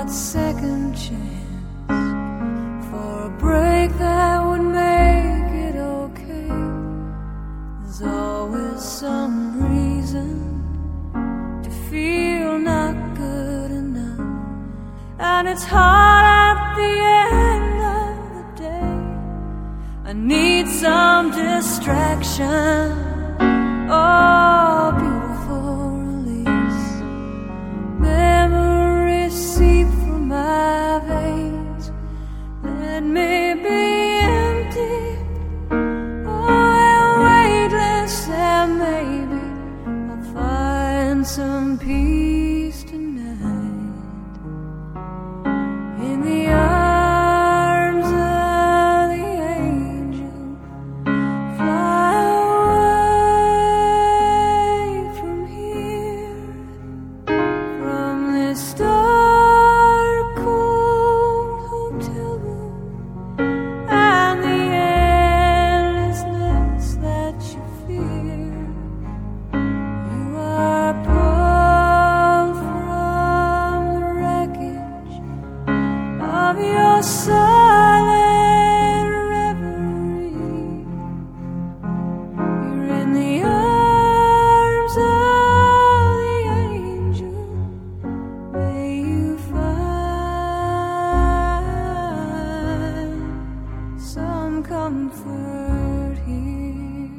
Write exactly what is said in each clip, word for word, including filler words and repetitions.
that second chance for a break that would make it okay. There's always some reason to feel not good enough, and it's hard at the end of the day. I need some distraction. Oh, beautiful release. Memories seep from my veins. Let me be empty. Oh, weightless, and maybe I'll find some peace tonight in the arms of the angel. Fly away from here, from this dark, cold hotel room and the endlessness that you fear. You are pulled from the wreckage of your silent reverie. You're in the arms of the angel. May you find some comfort here.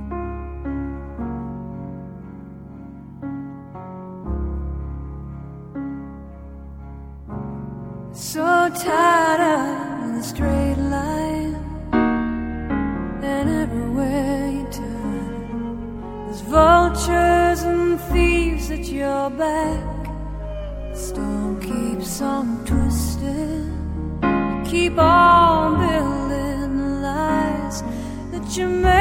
So tired of the straight line, and everywhere you turn, there's vultures and thieves at your back. The storm keeps on twisting. You keep on building the lies that you make.